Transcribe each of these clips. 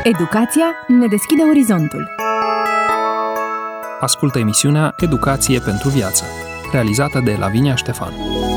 Educația ne deschide orizontul. Ascultă emisiunea Educație pentru viață, realizată de Lavinia Ștefan.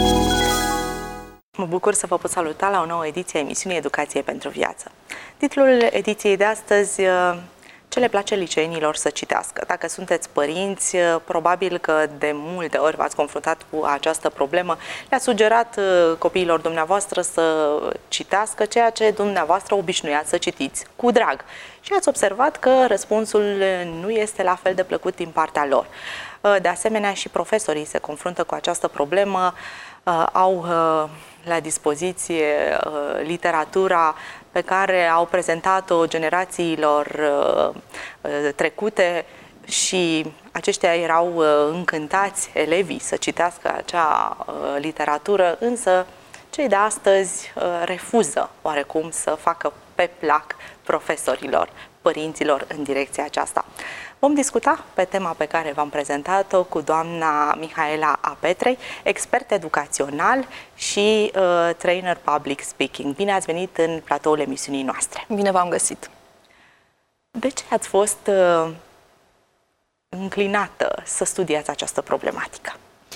Mă bucur să vă pot saluta la o nouă ediție a emisiunii Educație pentru viață. Titlul ediției de astăzi: ce le place liceenilor să citească? Dacă sunteți părinți, probabil că de multe ori v-ați confruntat cu această problemă. Le-a sugerat copiilor dumneavoastră să citească ceea ce dumneavoastră obișnuiați să citiți cu drag. Și ați observat că răspunsul nu este la fel de plăcut din partea lor. De asemenea, și profesorii se confruntă cu această problemă, au la dispoziție literatura pe care au prezentat-o generațiilor trecute și aceștia erau încântați, elevii, să citească acea literatură, însă cei de astăzi refuză oarecum să facă pe plac profesorilor, părinților în direcția aceasta. Vom discuta pe tema pe care v-am prezentat-o cu doamna Mihaela Apetrei, expert educațional și trainer public speaking. Bine ați venit în platoul emisiunii noastre. Bine v-am găsit. De ce ați fost înclinată să studiați această problematică?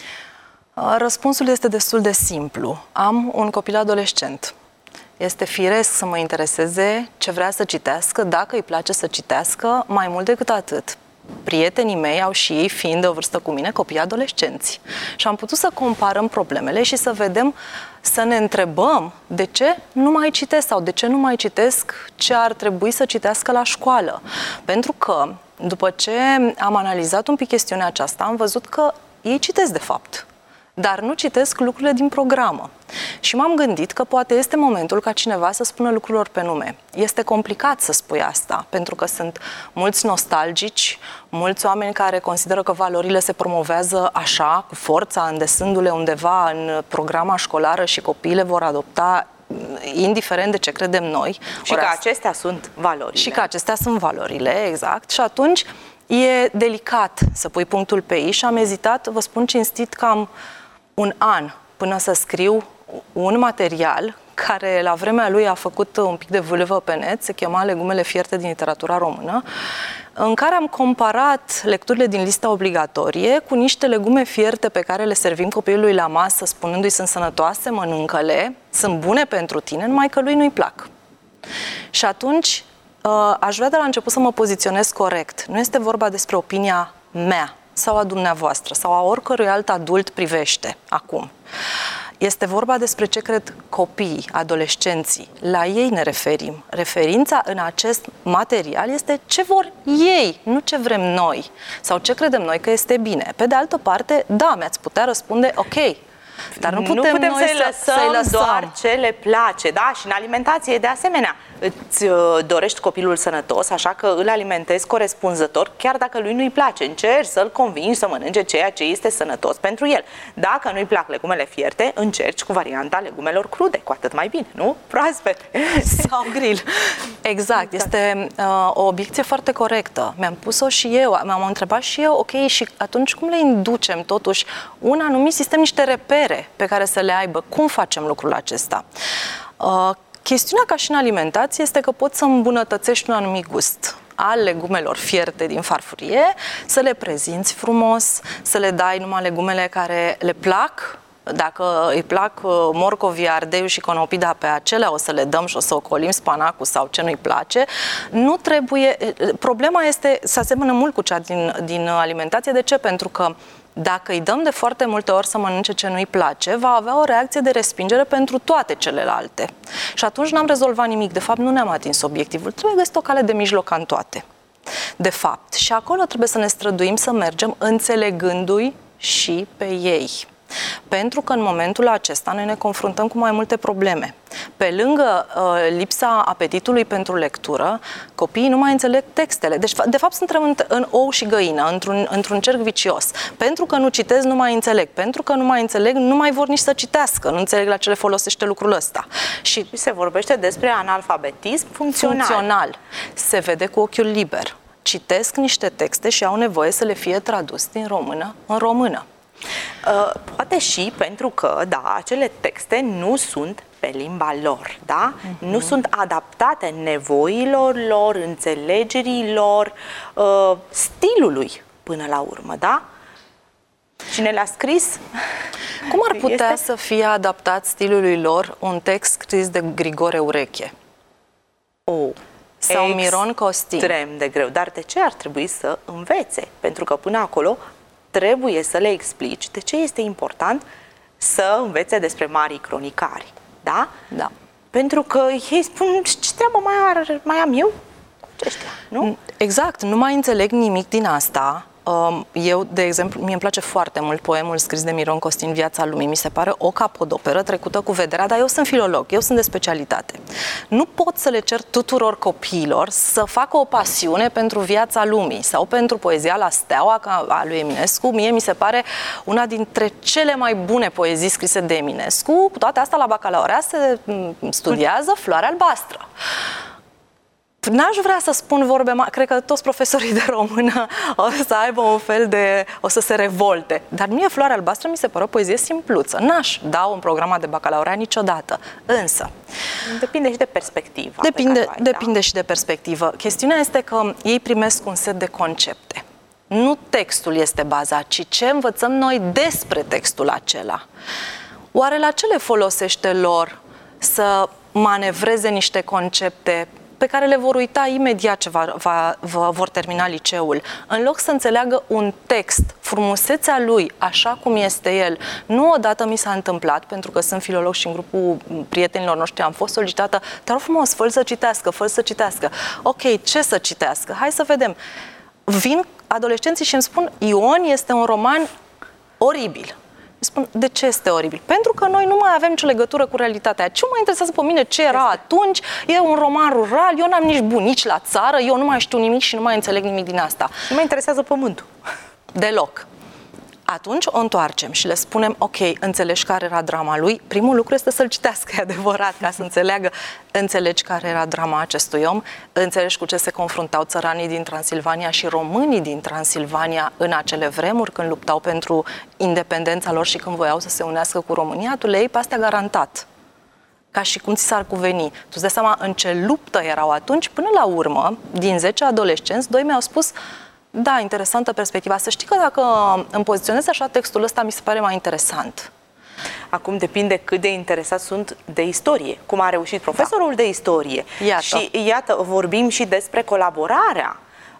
Răspunsul este destul de simplu. Am un copil adolescent. Este firesc să mă intereseze ce vrea să citească, dacă îi place să citească, mai mult decât atât. Prietenii mei au și ei, fiind de o vârstă cu mine, copii adolescenți. Și am putut să comparăm problemele și să vedem, să ne întrebăm de ce nu mai citesc sau de ce nu mai citesc ce ar trebui să citească la școală. Pentru că, după ce am analizat un pic chestiunea aceasta, am văzut că ei citesc de fapt, dar nu citesc lucrurile din programă. Și m-am gândit că poate este momentul ca cineva să spună lucrurilor pe nume. Este complicat să spui asta, pentru că sunt mulți nostalgici, mulți oameni care consideră că valorile se promovează așa, cu forța, îndesându-le undeva în programa școlară și copiii le vor adopta indiferent de ce credem noi. Și că acestea sunt valorile. Și că acestea sunt valorile, exact. Și atunci e delicat să pui punctul pe ei și am ezitat, vă spun cinstit, cam un an până să scriu un material care la vremea lui a făcut un pic de vâlvă pe net, se chema Legumele fierte din literatura română, în care am comparat lecturile din lista obligatorie cu niște legume fierte pe care le servim copilului la masă, spunându-i sunt sănătoase, mănâncă-le, sunt bune pentru tine, numai că lui nu-i plac. Și atunci aș vrea de la început să mă poziționez corect. Nu este vorba despre opinia mea sau a dumneavoastră sau a oricărui alt adult privește acum. Este vorba despre ce cred copiii, adolescenții. La ei ne referim. Referința în acest material este ce vor ei, nu ce vrem noi sau ce credem noi că este bine. Pe de altă parte, da, mi-ați putea răspunde, ok, dar nu putem noi să-i lăsăm doar ce le place, da? Și în alimentație, de asemenea, îți dorești copilul sănătos, așa că îl alimentezi corespunzător, chiar dacă lui nu-i place. Încerci să-l convingi să mănânce ceea ce este sănătos pentru el. Dacă nu-i plac legumele fierte, încerci cu varianta legumelor crude, cu atât mai bine, nu? Proaspete. Sau grill. Exact, este o obiecție foarte corectă. Mi-am pus-o și eu, m-am întrebat și eu, ok, și atunci cum le inducem totuși un anumit sistem, niște repere pe care să le aibă? Cum facem lucrul acesta? Chestiunea, ca și în alimentație, este că poți să îmbunătățești un anumit gust al legumelor fierte din farfurie, să le prezinți frumos, să le dai numai legumele care le plac. Dacă îi plac morcovii, ardeiul și conopida, pe acelea o să le dăm și o să ocolim spanacul sau ce nu-i place. Nu trebuie... Problema este, se asemănă mult cu cea din alimentație. De ce? Pentru că dacă îi dăm de foarte multe ori să mănânce ce nu-i place, va avea o reacție de respingere pentru toate celelalte. Și atunci n-am rezolvat nimic. De fapt, nu ne-am atins obiectivul. Trebuie găsit o cale de mijloc în toate. De fapt. Și acolo trebuie să ne străduim să mergem înțelegându-i și pe ei. Pentru că în momentul acesta noi ne confruntăm cu mai multe probleme. Pe lângă lipsa apetitului pentru lectură, copiii nu mai înțeleg textele. Deci, de fapt, suntem în ou și găină, într-un cerc vicios. Pentru că nu citesc, nu mai înțeleg. Pentru că nu mai înțeleg, nu mai vor nici să citească. Nu înțeleg la ce le folosește lucrul ăsta. Și se vorbește despre analfabetism funcțional. Se vede cu ochiul liber. Citesc niște texte și au nevoie să le fie tradus din română în română. Poate și pentru că, da, acele texte nu sunt pe limba lor, da? Nu sunt adaptate nevoilor lor, înțelegerii lor, stilului până la urmă, da? Cine le-a scris? Cum ar putea să fie adaptat stilului lor un text scris de Grigore Ureche? Sau Miron Costin? Extrem de greu. Dar de ce ar trebui să învețe? Pentru că până acolo trebuie să le explici de ce este important să învețe despre marii cronicari. Da? Da. Pentru că ei spun, ce treabă mai am eu cu aceștia, nu? Exact, nu mai înțeleg nimic din asta. Eu, de exemplu, mie îmi place foarte mult poemul scris de Miron Costin, Viața lumii. Mi se pare o capodoperă trecută cu vederea, dar eu sunt filolog, eu sunt de specialitate. Nu pot să le cer tuturor copiilor să facă o pasiune pentru Viața lumii sau pentru poezia La Steaua a lui Eminescu. Mie mi se pare una dintre cele mai bune poezii scrise de Eminescu. Cu toate astea, la bacalaureat se studiază Floarea albastră. N-aș vrea să spun vorbe mari, cred că toți profesorii de română o să aibă un fel de... o să se revolte. Dar mie Floarea albastră mi se pare o poezie simpluță. N-aș da un program de bacalaureat niciodată. Însă... Depinde și de perspectivă. Depinde și de perspectivă. Chestiunea este că ei primesc un set de concepte. Nu textul este baza, ci ce învățăm noi despre textul acela. Oare la ce le folosește lor să manevreze niște concepte pe care le vor uita imediat ce vor termina liceul? În loc să înțeleagă un text, frumusețea lui, așa cum este el. Nu odată mi s-a întâmplat, pentru că sunt filolog și în grupul prietenilor noștri am fost solicitată, te rog frumos, fă-l să citească, fă-l să citească. Ok, ce să citească? Hai să vedem. Vin adolescenții și îmi spun, Ion este un roman oribil. Spun, de ce este oribil? Pentru că noi nu mai avem nicio legătură cu realitatea. Ce mă interesează pe mine ce era atunci? E un roman rural, eu n-am nici bunici la țară, eu nu mai știu nimic și nu mai înțeleg nimic din asta. Nu mă interesează pământul. Deloc. Atunci o întoarcem și le spunem, ok, înțelegi care era drama lui? Primul lucru este să-l citească, e adevărat, ca să înțeleagă. Înțelegi care era drama acestui om? Înțelegi cu ce se confruntau țăranii din Transilvania și românii din Transilvania în acele vremuri, când luptau pentru independența lor și când voiau să se unească cu România? Tu le iei pe astea garantat. Ca și cum ți s-ar cuveni. Tu îți dai seama în ce luptă erau atunci? Până la urmă, din 10 adolescenți, 2 mi-au spus, da, interesantă perspectiva. Să știi că dacă îmi poziționez așa textul ăsta, mi se pare mai interesant. Acum depinde cât de interesați sunt de istorie, cum a reușit profesorul de istorie. Iată. Și iată, vorbim și despre colaborarea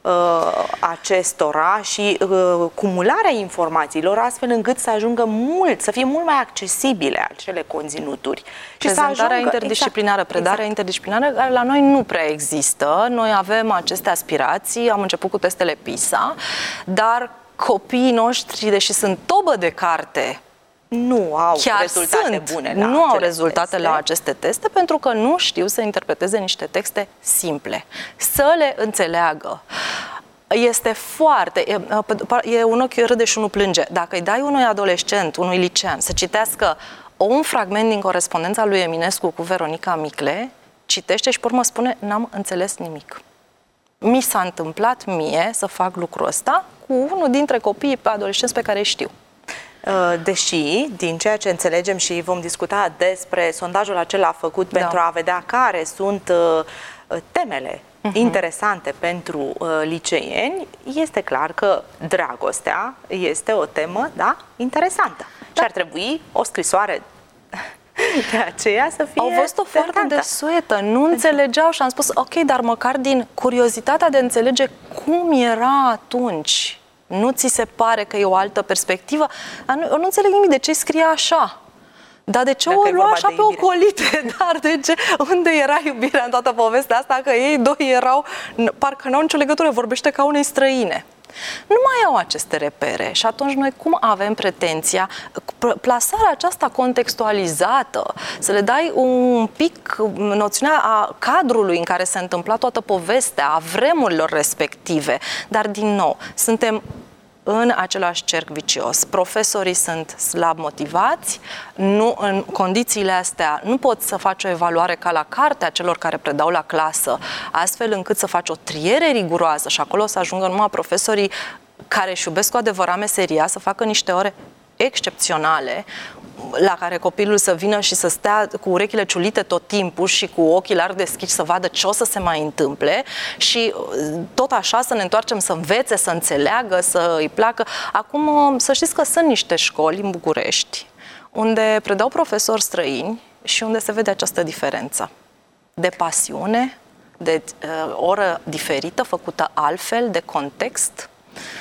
acestora și cumularea informațiilor astfel încât să ajungă să fie mult mai accesibile acele conținuturi. Prezentarea interdisciplinară, predarea interdisciplinară, care la noi nu prea există. Noi avem aceste aspirații, am început cu testele PISA, dar copiii noștri, deși sunt tobă de carte, nu au rezultate bune. Nu au rezultate la aceste teste pentru că nu știu să interpreteze niște texte simple, să le înțeleagă. Este foarte... E un ochi râde și unul plânge. Dacă îi dai unui adolescent, unui licean, să citească un fragment din corespondența lui Eminescu cu Veronica Micle, citește și pe urmă spune, n-am înțeles nimic. Mi s-a întâmplat mie să fac lucrul ăsta cu unul dintre copiii adolescenți pe care îi știu. Deși, din ceea ce înțelegem și vom discuta despre sondajul acela făcut pentru a vedea care sunt temele interesante pentru liceeni, este clar că dragostea este o temă, da, interesantă. Și ar trebui o scrisoare de aceea să fie... Au văzut-o foarte desuetă, nu înțelegeau și am spus, ok, dar măcar din curiozitatea de a înțelege cum era atunci, nu ți se pare că e o altă perspectivă? Eu nu înțeleg nimic, de ce scrie așa? Dar de ce o lua așa pe ocolite? Dar de ce? Unde era iubirea în toată povestea asta? Că ei doi erau, parcă n-au nicio legătură, vorbește ca unei străine. Nu mai au aceste repere și atunci noi cum avem pretenția, plasarea aceasta contextualizată, să le dai un pic noțiunea a cadrului în care se întâmpla toată povestea, a vremurilor respective, dar din nou, suntem în același cerc vicios. Profesorii sunt slab motivați, în condițiile astea nu poți să faci o evaluare ca la carte a celor care predau la clasă, astfel încât să faci o triere riguroasă și acolo să ajungă numai profesorii care își iubesc cu adevărat meseria, să facă niște ore excepționale. la care copilul să vină și să stea cu urechile ciulite tot timpul și cu ochii larg deschiși să vadă ce o să se mai întâmple și tot așa să ne întoarcem să învețe, să înțeleagă, să îi placă. Acum, să știți că sunt niște școli în București unde predau profesori străini și unde se vede această diferență de pasiune, de oră diferită, făcută altfel, de context.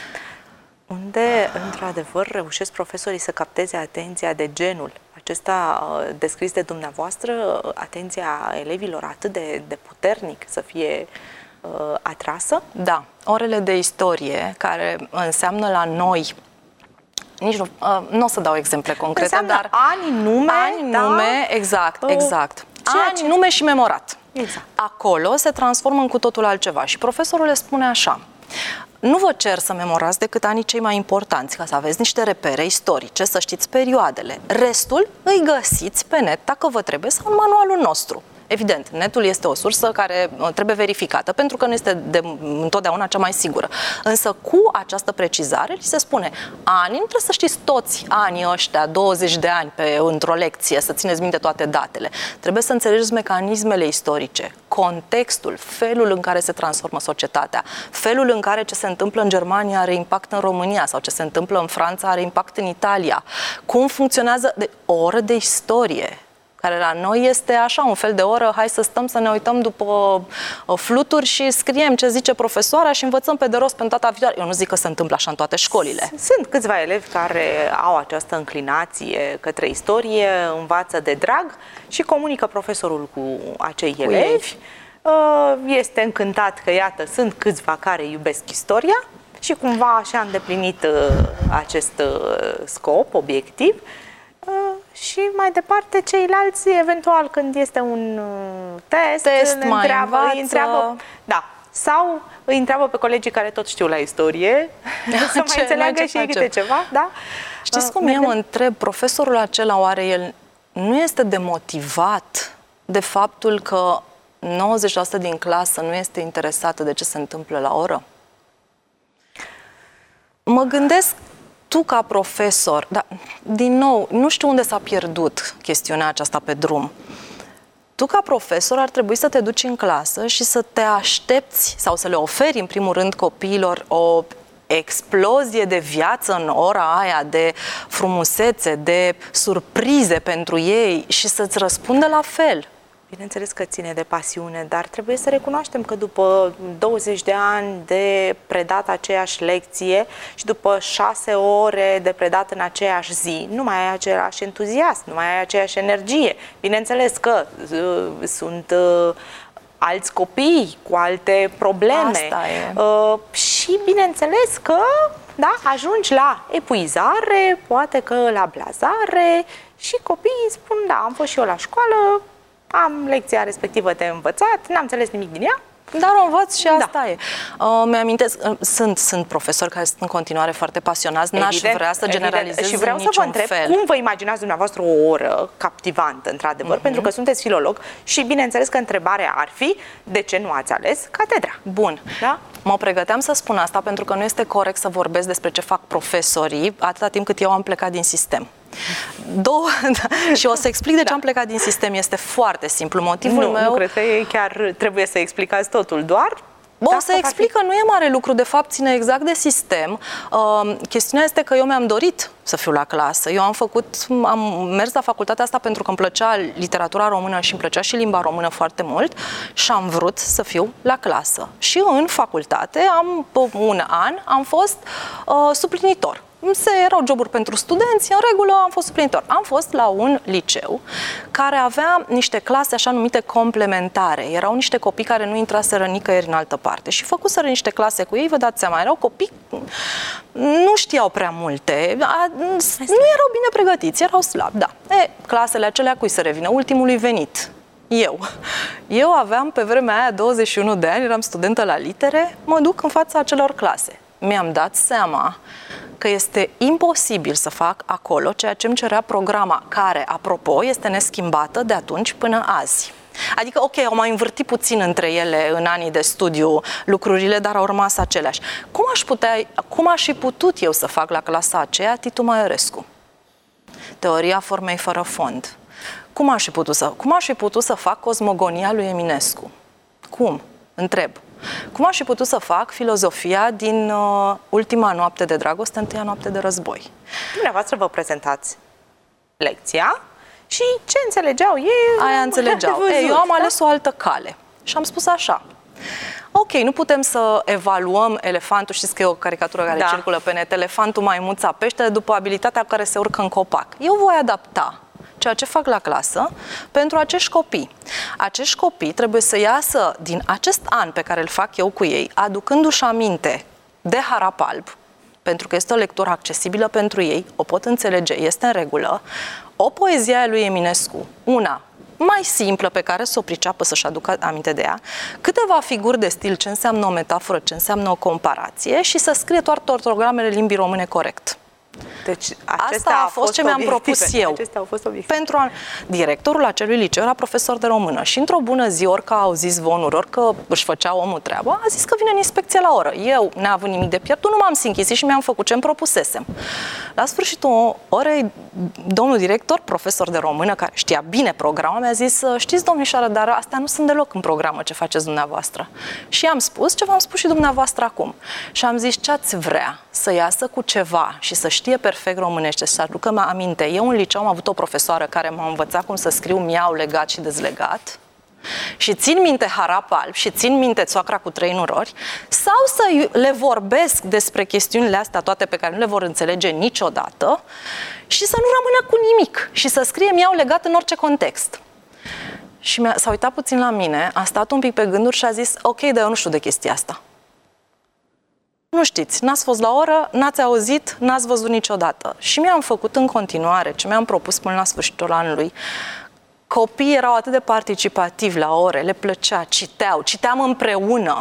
Unde, într-adevăr, reușesc profesorii să capteze atenția de genul acesta descris de dumneavoastră, atenția elevilor atât de puternic să fie atrasă? Da, orele de istorie, care înseamnă la noi, nici nu o să dau exemple concrete, înseamnă dar ani, nume, exact. Ani, ce... nume și memorat. Exact. Acolo se transformă în cu totul altceva și profesorul le spune așa: nu vă cer să memorați decât anii cei mai importanți, ca să aveți niște repere istorice, să știți perioadele. Restul îi găsiți pe net, dacă vă trebuie, sau în manualul nostru. Evident, netul este o sursă care trebuie verificată, pentru că nu este întotdeauna cea mai sigură. Însă cu această precizare li se spune: anii, nu trebuie să știți toți anii ăștia, 20 de ani într-o lecție, să țineți minte toate datele. Trebuie să înțelegeți mecanismele istorice, contextul, felul în care se transformă societatea, felul în care ce se întâmplă în Germania are impact în România sau ce se întâmplă în Franța are impact în Italia. Cum funcționează o oră de istorie, care la noi este așa, un fel de oră, hai să stăm să ne uităm după fluturi și scriem ce zice profesoara și învățăm pe de rost pentru data viitoare. Eu nu zic că se întâmplă așa în toate școlile. Sunt câțiva elevi care au această înclinație către istorie, învață de drag și comunică profesorul cu acei elevi. Este încântat că, iată, sunt câțiva care iubesc istoria și cumva așa a îndeplinit acest scop, obiectiv. Și mai departe, ceilalți, eventual, când este un test îi întreabă, da, sau îi întreabă pe colegii care tot știu la istorie, să mai înțeleagă și ei câte ceva, da? Știți cum eu mă întreb, profesorul acela, oare el nu este demotivat de faptul că 90% din clasă nu este interesată de ce se întâmplă la oră? Mă gândesc, tu ca profesor, dar din nou, nu știu unde s-a pierdut chestiunea aceasta pe drum. Tu ca profesor ar trebui să te duci în clasă și să te aștepți sau să le oferi în primul rând copiilor o explozie de viață în ora aia, de frumusețe, de surprize pentru ei și să-ți răspundă la fel. Bineînțeles că ține de pasiune, dar trebuie să recunoaștem că după 20 de ani de predat aceeași lecție și după 6 ore de predat în aceeași zi, nu mai ai același entuziasm, nu mai ai aceeași energie. Bineînțeles că sunt alți copii cu alte probleme. Asta e. Și bineînțeles că da, ajungi la epuizare, poate că la blazare și copiii spun, da, am fost și eu la școală, am lecția respectivă de învățat, n-am înțeles nimic din ea. Dar o învăț și asta e. Mi-amintesc, sunt profesori care sunt în continuare foarte pasionați, n-aș vrea să generalizez și vreau să vă întreb cum vă imaginați dumneavoastră o oră captivantă, într-adevăr, pentru că sunteți filolog și bineînțeles că întrebarea ar fi: de ce nu ați ales catedra? Bun. Da? Mă pregăteam să spun asta pentru că nu este corect să vorbesc despre ce fac profesorii atâta timp cât eu am plecat din sistem. Și o să explic de ce am plecat din sistem. Este foarte simplu. Motivul meu... Nu cred că chiar trebuie să explicați totul, doar... O să explic că nu e mare lucru, de fapt ține exact de sistem. Chestiunea este că eu mi-am dorit să fiu la clasă. Am mers la facultatea asta pentru că îmi plăcea literatura română și îmi plăcea și limba română foarte mult și am vrut să fiu la clasă. Și în facultate, un an, am fost suplinitor. Erau joburi pentru studenți, în regulă am fost suplinitor. Am fost la un liceu care avea niște clase așa numite complementare. Erau niște copii care nu intraseră nicăieri în altă parte și făcuseră niște clase cu ei, vă dați seama, erau copii, nu știau prea multe, nu erau bine pregătiți, erau slabi, da. Clasele acelea cui se revine? Ultimului venit. Eu aveam pe vremea aia 21 de ani, eram studentă la litere, mă duc în fața acelor clase. Mi-am dat seama că este imposibil să fac acolo ceea ce îmi cerea programa, care, apropo, este neschimbată de atunci până azi. Adică, ok, au mai învârtit puțin între ele în anii de studiu lucrurile, dar au rămas aceleași. Cum aș fi putut eu să fac la clasa aceea Titu Maiorescu? teoria formei fără fond. Cum aș fi putut să fac Cosmogonia lui Eminescu? Cum? Întreb. Cum aș fi putut să fac filozofia din Ultima noapte de dragoste, Întâia noapte de război? Dumneavoastră vă prezentați lecția și ce înțelegeau ei? Aia înțelegeau. Eu am ales o altă cale și am spus așa. Ok, nu putem să evaluăm elefantul, știți că e o caricatură care circulă pe net, elefantul, maimuța, peștele, după abilitatea cu care se urcă în copac. Eu voi adapta ceea ce fac la clasă pentru acești copii. Acești copii trebuie să iasă din acest an pe care îl fac eu cu ei, aducându-și aminte de Harapalb, pentru că este o lectură accesibilă pentru ei, o pot înțelege, este în regulă, o poezie a lui Eminescu, una mai simplă pe care să o priceapă, să-și aducă aminte de ea, câteva figuri de stil, ce înseamnă o metaforă, ce înseamnă o comparație și să scrie toate ortogramele limbii române corect. Deci, asta a fost ce mi-am propus eu. Pentru directorul acelui liceu era profesor de română și într-o bună zi, ori că au zis zvonuri, ori că își făcea omul treaba, a zis că vine în inspecție la oră. Eu, neavând nimic de pierdut, nu m-am sinchisit și mi-am făcut ce-mi propusesem. La sfârșitul orei, domnul director, profesor de română, care știa bine programul, mi-a zis: știți, domnișoară, dar astea nu sunt deloc în programă ce faceți dumneavoastră. Și am spus ce v-am spus și dumneavoastră acum. Și am zis: ce ați vrea? Să iasă cu ceva și să știe perfect românește, să aducă aminte. Eu în liceu am avut o profesoară care m-a învățat cum să scriu miau legat și dezlegat și țin minte Harapalb și țin minte Țoacra cu 3 nurori, sau să le vorbesc despre chestiunile astea toate pe care nu le vor înțelege niciodată și să nu rămână cu nimic și să scrie miau legat în orice context. Și s-a uitat puțin la mine, a stat un pic pe gânduri și a zis: ok, dar eu nu știu de chestia asta. Nu știți, n-ați fost la oră, n-ați auzit, n-ați văzut niciodată. Și mi-am făcut în continuare ce mi-am propus până la sfârșitul anului. Copiii erau atât de participativi la ore, le plăcea, citeam împreună,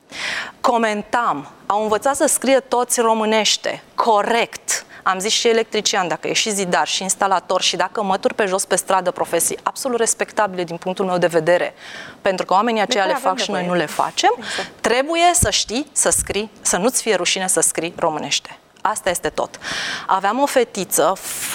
comentam, au învățat să scrie toți românește, corect. Am zis și electrician, dacă e și zidar și instalator și dacă mături pe jos pe stradă, profesii absolut respectabile din punctul meu de vedere, pentru că oamenii aceia le fac și noi nu le facem, trebuie să știi să scrii, să nu-ți fie rușine să scrii românește. Asta este tot. Aveam o fetiță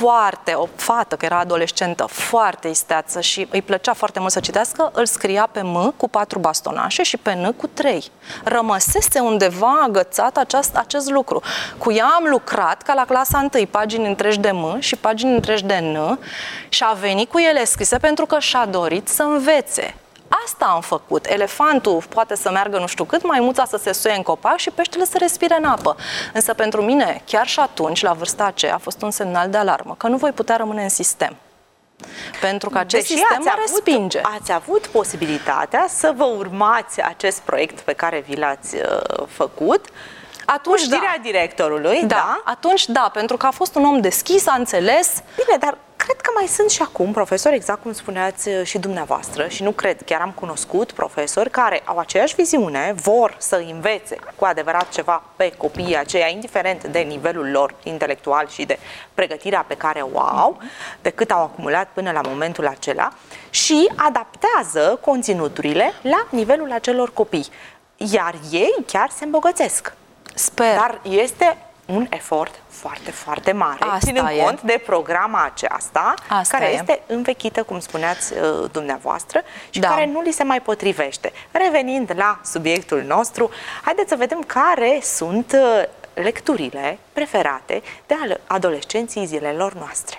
o fată, că era adolescentă, foarte isteață și îi plăcea foarte mult să citească, îl scria pe M cu 4 bastonașe și pe N cu 3. Rămăsese undeva agățat acest lucru. Cu ea am lucrat ca la clasa 1, pagini întregi de M și pagini întregi de N și a venit cu ele scrise pentru că și-a dorit să învețe. Asta am făcut. Elefantul poate să meargă nu știu cât, maimuța să se suie în copac și peștele să respire în apă. Însă pentru mine, chiar și atunci, la vârsta aceea, a fost un semnal de alarmă, că nu voi putea rămâne în sistem. Pentru că acest sistem mă respinge. Ați avut posibilitatea să vă urmați acest proiect pe care vi l-ați făcut, atunci știrea directorului, da? Atunci da, pentru că a fost un om deschis, a înțeles. Bine, dar cred că mai sunt și acum profesori, exact cum spuneați și dumneavoastră, și nu cred, chiar am cunoscut profesori care au aceeași viziune, vor să învețe cu adevărat ceva pe copiii aceia, indiferent de nivelul lor intelectual și de pregătirea pe care o au, de cât au acumulat până la momentul acela, și adaptează conținuturile la nivelul acelor copii. Iar ei chiar se îmbogățesc. Sper. Dar este un efort foarte, foarte mare, ținând cont de programa aceasta, care este învechită, cum spuneați dumneavoastră, și care nu li se mai potrivește. Revenind la subiectul nostru, haideți să vedem care sunt lecturile preferate de adolescenții zilelor noastre.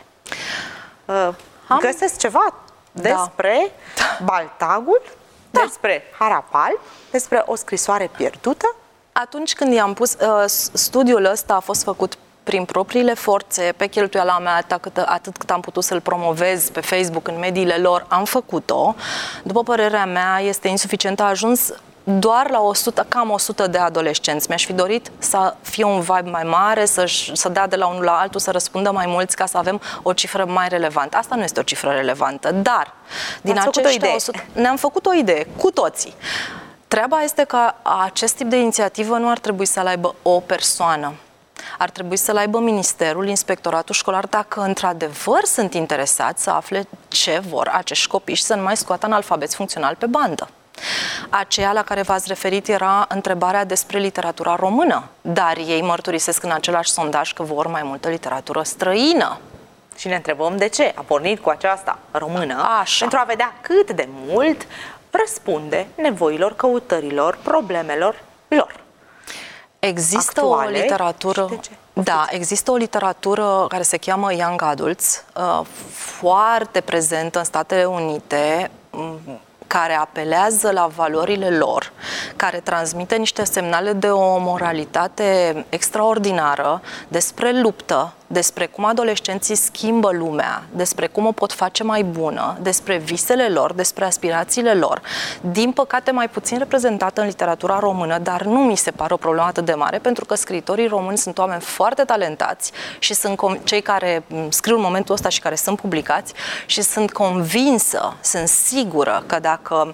Găsesc ceva despre Baltagul, despre Harapalb, despre o scrisoare pierdută. Atunci când i-am pus, studiul ăsta a fost făcut prin propriile forțe, pe cheltuiala mea, atât cât am putut să-l promovez pe Facebook, în mediile lor, am făcut-o. După părerea mea, este insuficient, a ajuns doar la cam 100 de adolescenți. Mi-aș fi dorit să fie un vibe mai mare, să dea de la unul la altul, să răspundă mai mulți, ca să avem o cifră mai relevantă. Asta nu este o cifră relevantă, dar din aceștia 100 ne-am făcut o idee, cu toții. Treaba este că acest tip de inițiativă nu ar trebui să-l aibă o persoană. Ar trebui să-l aibă ministerul, inspectoratul școlar, dacă într-adevăr sunt interesați să afle ce vor acești copii și să nu mai scoată analfabeți funcțional pe bandă. Aceea la care v-ați referit era întrebarea despre literatura română, dar ei mărturisesc în același sondaj că vor mai multă literatură străină. și ne întrebăm de ce a pornit cu aceasta română, Așa. pentru a vedea cât de mult răspunde nevoilor, căutărilor, problemelor lor. Există Actuale o literatură. și de ce? Da, există o literatură care se cheamă Young Adults, foarte prezentă în Statele Unite, care apelează la valorile lor, care transmite niște semnale de o moralitate extraordinară despre luptă, despre cum adolescenții schimbă lumea, despre cum o pot face mai bună, despre visele lor, despre aspirațiile lor. Din păcate, mai puțin reprezentată în literatura română, dar nu mi se pare o problemă atât de mare, pentru că scriitorii români sunt oameni foarte talentați și sunt cei care scriu în momentul ăsta și care sunt publicați și sunt convinsă, sunt sigură că dacă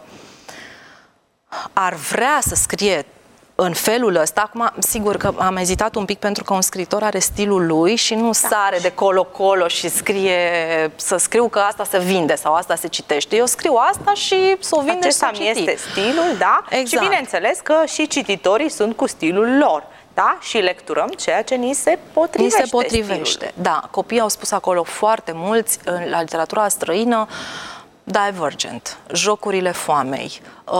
ar vrea să scrie în felul ăsta, acum, sigur că am ezitat un pic pentru că un scriitor are stilul lui și nu sare de colo-colo și să scriu că asta se vinde sau asta se citește. Eu scriu asta și să o vinde și să o citi. Este stilul, da? Exact. Și bineînțeles că și cititorii sunt cu stilul lor. Da? Și lecturăm ceea ce ni se potrivește. Ni se potrivește, stilul. da. Copiii au spus acolo foarte mulți, la literatura străină, Divergent, Jocurile foamei,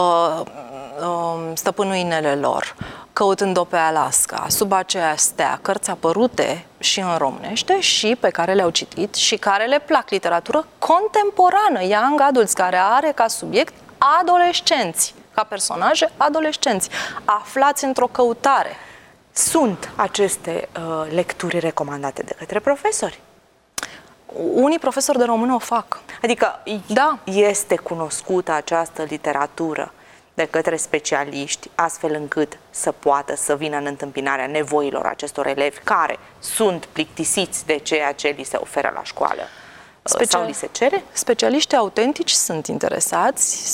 Stăpânul inelelor, Căutând-o pe Alaska, Sub aceea stea, cărți apărute și în românește și pe care le-au citit și care le plac. Literatură contemporană, Young Adults, care are ca subiect adolescenți, ca personaje adolescenți, aflați într-o căutare. Sunt aceste lecturi recomandate de către profesori? Unii profesori de română o fac. Adică Da. este cunoscută această literatură de către specialiști, astfel încât să poată să vină în întâmpinarea nevoilor acestor elevi care sunt plictisiți de ceea ce li se oferă la școală sau li se cere? Specialiștii autentici sunt interesați,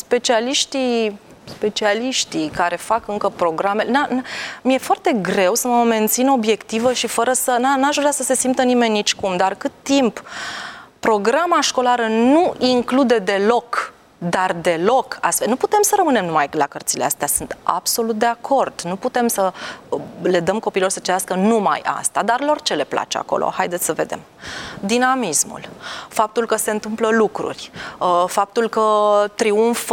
specialiștii care fac încă programe. Mi-e foarte greu să mă mențin obiectivă și fără să... N-aș vrea să se simtă nimeni nicicum, dar cât timp programa școlară nu include deloc, dar deloc astfel. Nu putem să rămânem numai la cărțile astea, sunt absolut de acord. Nu putem să le dăm copilor să citească numai asta, dar lor ce le place acolo? Haideți să vedem. Dinamismul, faptul că se întâmplă lucruri, faptul că triumfă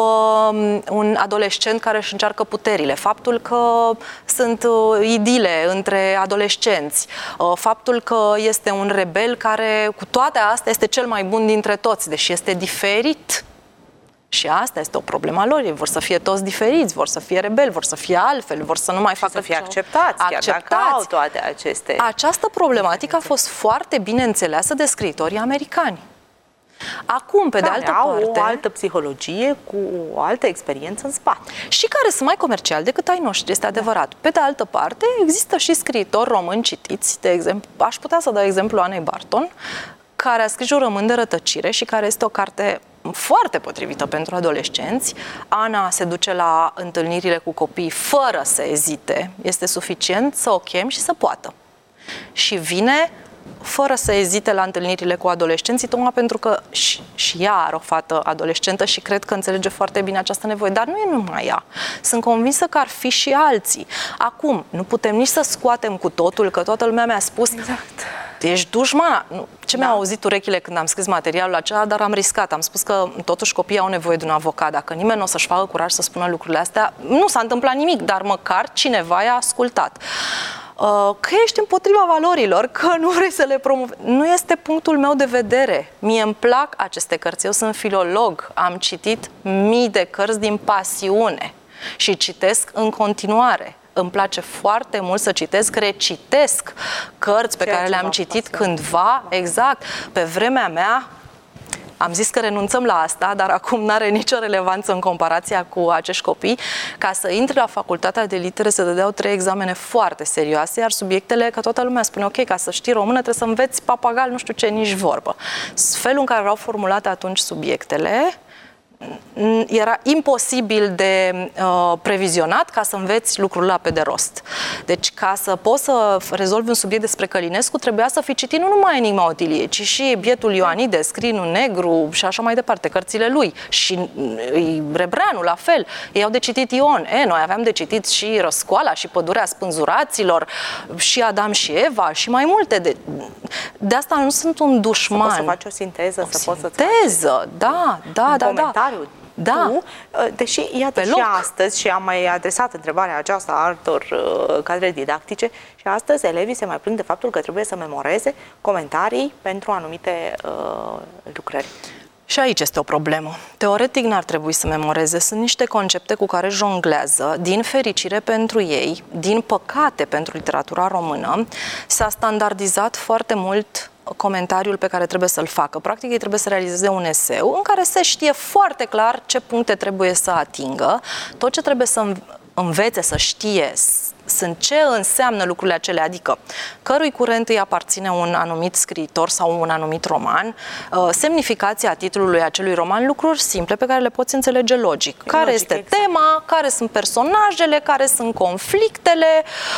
un adolescent care își încearcă puterile, faptul că sunt idile între adolescenți, faptul că este un rebel care cu toate astea este cel mai bun dintre toți, deși este diferit. Și asta este o problemă a lor. Ei vor să fie toți diferiți, vor să fie rebeli, vor să fie altfel, vor să nu mai facă... să fie acceptați, chiar dacă au toate aceste... Această problematică a fost foarte bine înțeleasă de scriitorii americani. Acum, pe de altă parte... au o altă psihologie, cu o altă experiență în spate. Și care sunt mai comerciali decât ai noștri, este adevărat. Pe de altă parte, există și scriitori români citiți, de exemplu, aș putea să dau exemplu Anei Barton, care a scris Jurământ de rătăcire și care este o carte foarte potrivită pentru adolescenți. Ana se duce la întâlnirile cu copii fără să ezite. Este suficient să o chem și să poată. Și vine fără să ezite la întâlnirile cu adolescenții, tocmai pentru că și ea are o fată adolescentă și cred că înțelege foarte bine această nevoie. Dar nu e numai ea. Sunt convinsă că ar fi și alții. Acum, nu putem nici să scoatem cu totul, că toată lumea mi-a spus... Exact. Ești dușmana. Ce mi-au auzit urechile când am scris materialul acela, dar am riscat. Am spus că totuși copiii au nevoie de un avocat. Dacă nimeni nu o să-și facă curaj să spună lucrurile astea, nu s-a întâmplat nimic, dar măcar cineva i-a ascultat. Că ești împotriva valorilor, că nu vrei să le promovezi. Nu este punctul meu de vedere. Mie îmi plac aceste cărți. Eu sunt filolog. Am citit mii de cărți din pasiune și citesc în continuare. Îmi place foarte mult să citesc, recitesc cărți pe care le-am citit cândva, exact. Pe vremea mea, am zis că renunțăm la asta, dar acum nu are nicio relevanță în comparația cu acești copii. Ca să intri la facultatea de litere se dădeau 3 examene foarte serioase, iar subiectele, că toată lumea spune, ok, ca să știi română trebuie să înveți papagal, nu știu ce, nici vorbă. Felul în care erau formulate atunci subiectele era imposibil de previzionat ca să înveți lucrurile la pe de rost. Deci, ca să poți să rezolvi un subiect despre Călinescu, trebuia să fi citit nu numai Enigma Otiliei, ci și Bietul Ioanide, Scrinul Negru și așa mai departe, cărțile lui. Și Rebreanu, la fel. Ei au de citit Ion. Noi aveam de citit și Răscoala, și Pădurea Spânzuraților, și Adam și Eva, și mai multe. De asta nu sunt un dușman. Să poți să faci o sinteză, să poți să-ți faci comentariu. Da. Tu, deși, iată, și astăzi, și am mai adresat întrebarea aceasta altor cadre didactice, și astăzi elevii se mai plâng de faptul că trebuie să memoreze comentarii pentru anumite lucrări. Și aici este o problemă. Teoretic n-ar trebui să memoreze. Sunt niște concepte cu care jonglează. Din fericire pentru ei, din păcate pentru literatura română, s-a standardizat foarte mult comentariul pe care trebuie să-l facă. Practic, ei trebuie să realizeze un eseu în care se știe foarte clar ce puncte trebuie să atingă, tot ce trebuie să învețe, să știe, sunt ce înseamnă lucrurile acelea, adică cărui curent îi aparține un anumit scriitor sau un anumit roman, semnificația titlului acelui roman, lucruri simple pe care le poți înțelege logic. Care este tema, care sunt personajele, care sunt conflictele,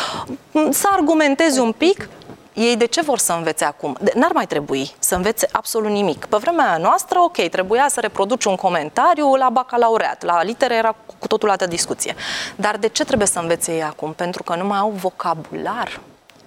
să argumentezi un pic. Ei de ce vor să învețe acum? N-ar mai trebui să învețe absolut nimic. Pe vremea noastră, ok, trebuia să reproduci un comentariu la bacalaureat. La litere era cu totul altă discuție. Dar de ce trebuie să învețe ei acum? Pentru că nu mai au vocabular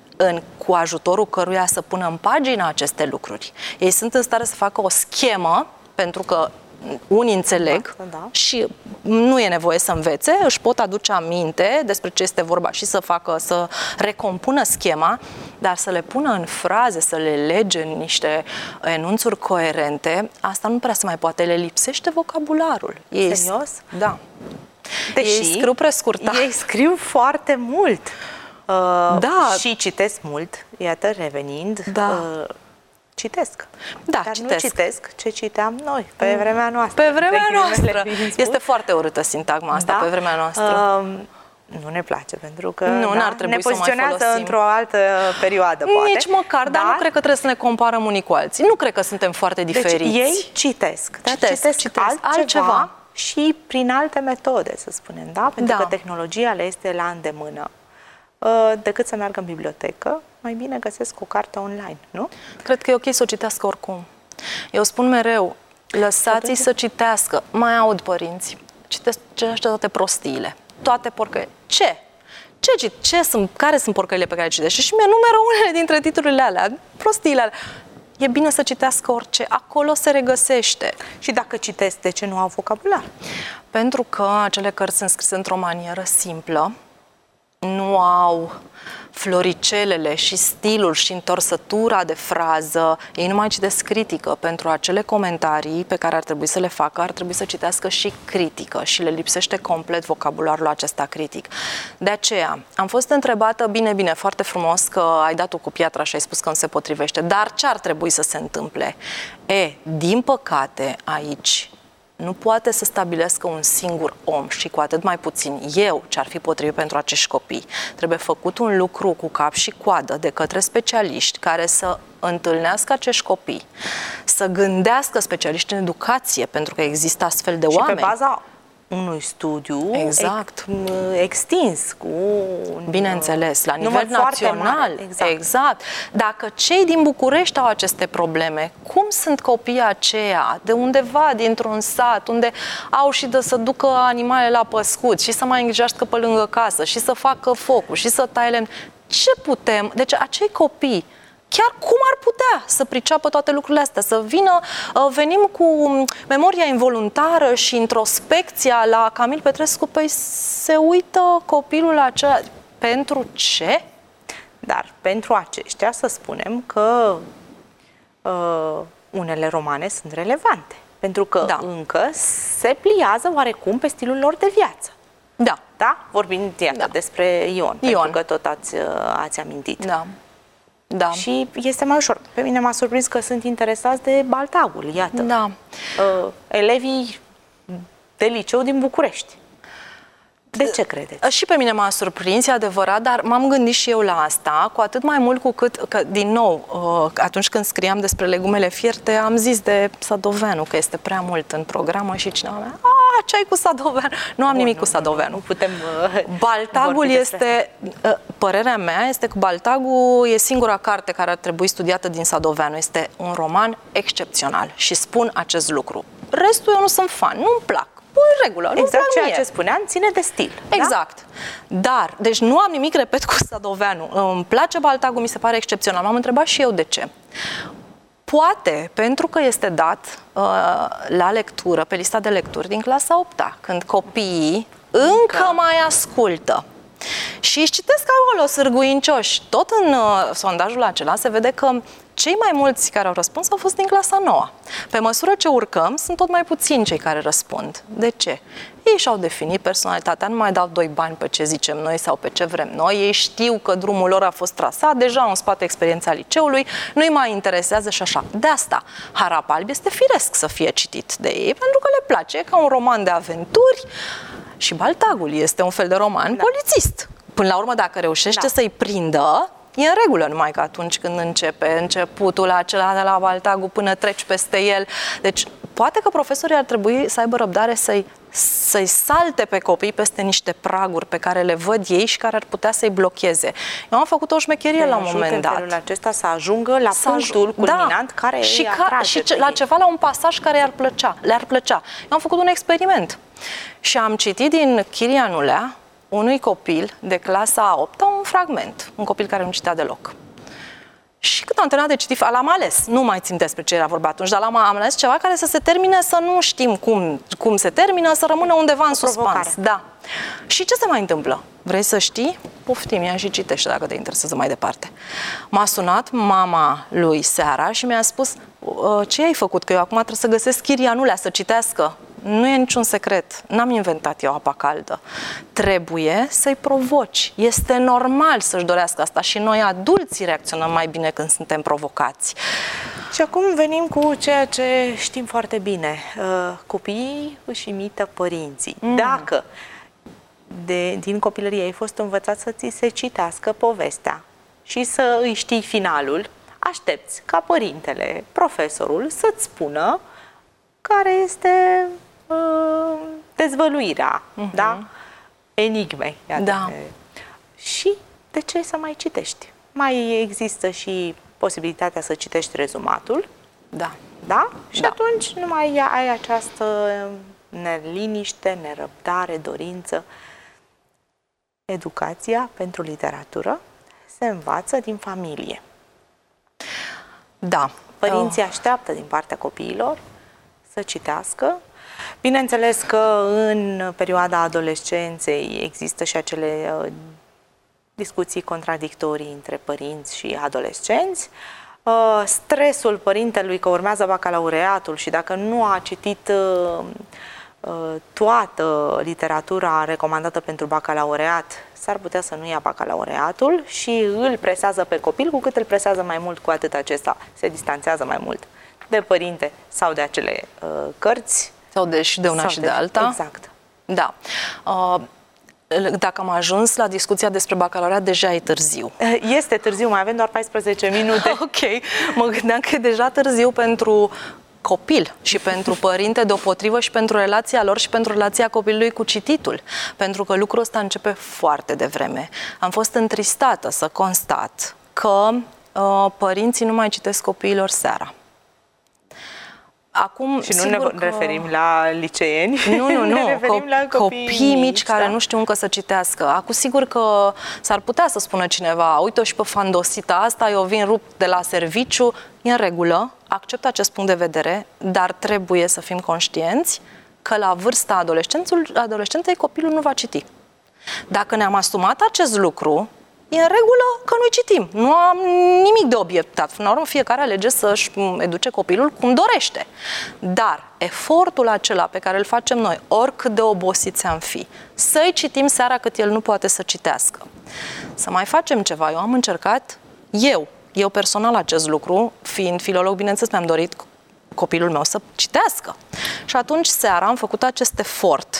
cu ajutorul căruia să pună în pagină aceste lucruri. Ei sunt în stare să facă o schemă, pentru că unii înțeleg și nu e nevoie să învețe, își pot aduce aminte despre ce este vorba și să recompună schema, dar să le pună în fraze, să le lege în niște enunțuri coerente, asta nu prea se mai poate, le lipsește vocabularul. Serios? Da. Deși ei scriu prescurtat. Ei scriu foarte mult. Da. Și citesc mult, iată, revenind. Da. Citesc. Da, dar citesc. Nu citesc ce citeam noi, pe vremea noastră. Pe vremea noastră. Este foarte urâtă sintagma asta, pe vremea noastră. Nu ne place, pentru că n-ar trebui ne să poziționează mai folosim într-o altă perioadă, poate. Nici măcar, dar nu cred că trebuie să ne comparăm unii cu alții. Nu cred că suntem foarte diferiți. Deci ei citesc, dar citesc altceva și prin alte metode, să spunem, da? Pentru că tehnologia le este la îndemână. Decât să meargă în bibliotecă, mai bine găsesc o carte online, nu? Cred că e ok să o citească oricum. Eu spun mereu, lăsați-i să citească. Mai aud părinți, citește toate prostiile, toate porcările. Care sunt porcările pe care le citește? Și mi-enumeră unele dintre titlurile alea, prostiile alea. E bine să citească orice, acolo se regăsește. Și dacă citesc, de ce nu au vocabular? Pentru că acele cărți sunt scrise într-o manieră simplă, nu au floricelele și stilul și întorsătura de frază. Ei nu mai citesc critică. Pentru acele comentarii pe care ar trebui să le facă, ar trebui să citească și critică și le lipsește complet vocabularul acesta critic. De aceea, am fost întrebată, bine, foarte frumos că ai dat-o cu piatra și ai spus că nu se potrivește, dar ce ar trebui să se întâmple? Din păcate, aici nu poate să stabilească un singur om și cu atât mai puțin eu ce ar fi potrivit pentru acești copii. Trebuie făcut un lucru cu cap și coadă de către specialiști care să întâlnească acești copii, să gândească specialiști în educație, pentru că există astfel de oameni. Și pe baza unui studiu extins, bineînțeles, la nivel național. Exact. Dacă cei din București au aceste probleme, cum sunt copiii aceia de undeva dintr-un sat unde au și de să ducă animale la păscut și să mai îngrijească pe lângă casă și să facă focul și să taie lemn? Ce putem? Deci acei copii chiar cum ar putea să priceapă toate lucrurile astea? Să venim cu memoria involuntară și introspecția la Camil Petrescu, păi se uită copilul acela. Pentru ce? Dar pentru aceștia să spunem că unele romane sunt relevante. Pentru că încă se pliază oarecum pe stilul lor de viață. Da? Vorbind despre Ion, pentru că tot ați amintit. Da. Și este mai ușor. Pe mine m-a surprins că sunt interesați de Baltagul, iată. Elevii de liceu din București. De ce credeți? Și pe mine m-a surprins, e adevărat, dar m-am gândit și eu la asta, cu atât mai mult cu cât, că, din nou, atunci când scriam despre legumele fierte, am zis de sadoveanu, că este prea mult în programă și cineva mea, ce ai cu sadoveanu? Nu am nimic cu sadoveanu. Nu putem Baltagul este, părerea mea este că Baltagul e singura carte care ar trebui studiată din sadoveanu. Este un roman excepțional și spun acest lucru. Restul eu nu sunt fan, nu-mi plac. În regulă, exact ceea ce spuneam, ține de stil. Exact. Da? Dar, deci nu am nimic, repet, cu sadoveanu. Îmi place Baltagul, mi se pare excepțional. M-am întrebat și eu de ce. Poate pentru că este dat la lectură, pe lista de lecturi din clasa 8-a, când copiii încă mai ascultă. Și își citesc acolo sârguincioși. Tot în sondajul acela se vede că cei mai mulți care au răspuns au fost din clasa 9-a. Pe măsură ce urcăm, sunt tot mai puțini cei care răspund. De ce? Ei și-au definit personalitatea, nu mai dau doi bani pe ce zicem noi sau pe ce vrem noi, ei știu că drumul lor a fost trasat, deja au în spate experiența liceului, nu-i mai interesează și așa. De asta, Harap Alb este firesc să fie citit de ei, pentru că le place, e ca un roman de aventuri și Baltagul este un fel de roman polițist. Până la urmă, dacă reușește să-i prindă, e în regulă, numai că atunci când începe începutul acela de la Baltagul până treci peste el. Deci, poate că profesorii ar trebui să aibă răbdare să-i salte pe copii peste niște praguri pe care le văd ei și care ar putea să-i blocheze. Eu am făcut o șmecherie la un moment dat. Felul acesta să ajungă la punctul culminant care îi atrage și la ceva, la un pasaj care le-ar plăcea. Eu am făcut un experiment și am citit din Chirianulea unui copil de clasa 8-a un fragment, un copil care nu citea deloc. Și când am terminat de citit, l-am ales, nu mai țin despre ce era vorba atunci, dar am ales ceva care să se termine, să nu știm cum se termină, să rămână undeva în suspans. Da. Și ce se mai întâmplă? Vrei să știi? Poftim, ia și citește dacă te interesează mai departe. M-a sunat mama lui seara și mi-a spus, ce ai făcut? Că eu acum trebuie să găsesc Chirianulea să citească. Nu e niciun secret, n-am inventat eu apa caldă. Trebuie să-i provoci. Este normal să-și dorească asta și noi adulții reacționăm mai bine când suntem provocați. Și acum venim cu ceea ce știm foarte bine. Copiii își imită părinții. Dacă din copilărie ai fost învățat să ți se citească povestea și să îi știi finalul, aștepți ca părintele, profesorul, să-ți spună care este dezvăluirea, da? Enigmei. Iată. Da. Și de ce să mai citești? Mai există și posibilitatea să citești rezumatul. Da. Da? Și atunci nu mai ai această neliniște, nerăbdare, dorință. Educația pentru literatură se învață din familie. Da. Părinții așteaptă din partea copiilor să citească. Bineînțeles că în perioada adolescenței există și acele discuții contradictorii între părinți și adolescenți. Stresul părintelui că urmează bacalaureatul și dacă nu a citit toată literatura recomandată pentru bacalaureat, s-ar putea să nu ia bacalaureatul și îl presează pe copil. Cu cât îl presează mai mult, cu atât acesta se distanțează mai mult de părinte sau de acele cărți. Sau de una și de alta. Exact. Da. Dacă am ajuns la discuția despre bacalaureat, deja e târziu. Este târziu, mai avem doar 14 minute. Ok. Mă gândeam că e deja târziu pentru copil și pentru părinte deopotrivă și pentru relația lor și pentru relația copilului cu cititul. Pentru că lucrul ăsta începe foarte devreme. Am fost întristată să constat că părinții nu mai citesc copiilor seara. Acum, și nu ne referim la liceeni. Nu. Ne referim la copii mici care nu știu încă să citească. Acum, sigur că s-ar putea să spună cineva, uite-o și pe fandosita asta, eu vin rupt de la serviciu, e în regulă, accept acest punct de vedere, dar trebuie să fim conștienți că la vârsta adolescenței copilul nu va citi. Dacă ne-am asumat acest lucru, e în regulă că noi citim. Nu am nimic de obiectat. Până la urmă, fiecare alege să-și educe copilul cum dorește. Dar efortul acela pe care îl facem noi, oricât de obosiți am fi, să-i citim seara cât el nu poate să citească. Să mai facem ceva. Eu am încercat, eu personal acest lucru, fiind filolog, bineînțeles, mi-am dorit copilul meu să citească. Și atunci seara am făcut acest efort